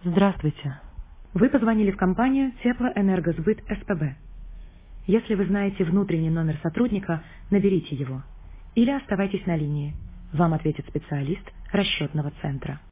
Здравствуйте. Вы позвонили в компанию Теплоэнергосбыт СПБ. Если вы знаете внутренний номер сотрудника, наберите его. Или оставайтесь на линии. Вам ответит специалист расчетного центра.